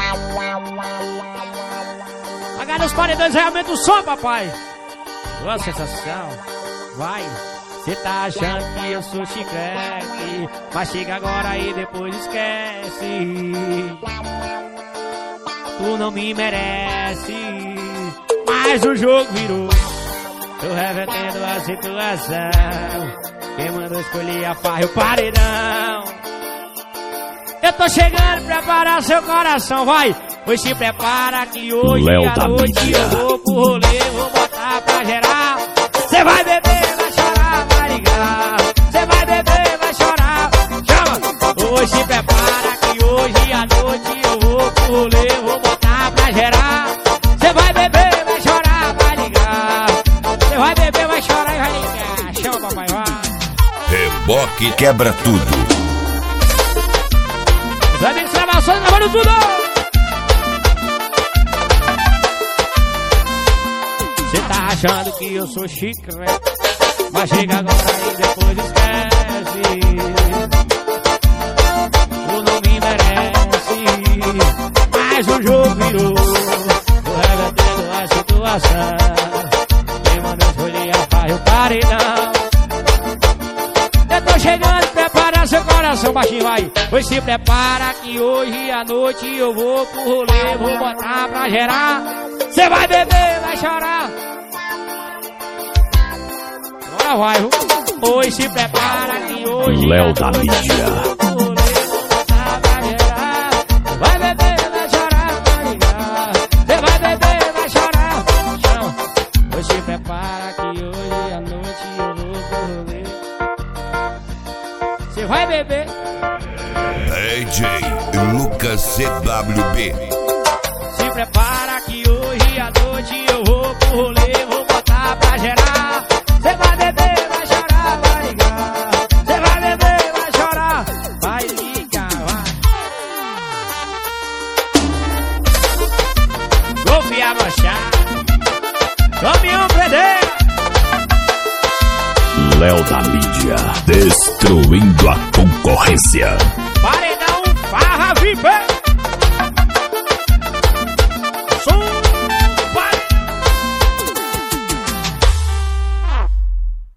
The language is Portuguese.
Pagar nos paredões, realmente o som, papai. Boa sensação. Vai. Cê tá achando que eu sou chiclete, mas chega agora e depois esquece. Tu não me merece, mas o jogo virou. Tô revertendo a situação. Quem mandou escolher a farra e o paredão? Eu tô chegando, prepara seu coração, vai. Pois se prepara que hoje à noite eu vou pro rolê, vou botar pra geral. Cê vai beber, vai chorar, vai ligar. Cê vai beber, vai chorar, chama. Pois se prepara que hoje à noite eu vou pro rolê, vou botar pra geral. Cê vai beber, vai chorar, vai ligar. Cê vai beber, vai chorar e vai ligar. Chama, papai, vai. Reboque quebra tudo. Os amigos gravações gravando tudo. Cê tá achando que eu sou chiclete, mas chega agora e depois esquece. Tu não me merece, mas o jogo virou. Tô revertendo a situação. Quem mandou escolher a farra e o paredão? Eu tô chegando, prepara seu coração, baixinho, vai. Pois se prepara que hoje à noite eu vou pro rolê, vou botar pra gerar. Cê vai beber, vai chorar. Agora vai, viu? Pois se prepara que hoje Léo da mídia. Vai beber, vai chorar, vai ligar. Cê vai beber, vai chorar. Chama. Pois se prepara que hoje à noite eu vou pro rolê. Cê vai beber. DJ Lucas CWB. Se prepara que hoje à noite eu vou pro rolê, vou botar pra gerar. Cê vai beber, vai chorar, vai ligar. Cê vai beber, vai chorar, vai ligar, vai. Golpe a manchar, caminhão prender. Léo da mídia, destruindo a concorrência. Pare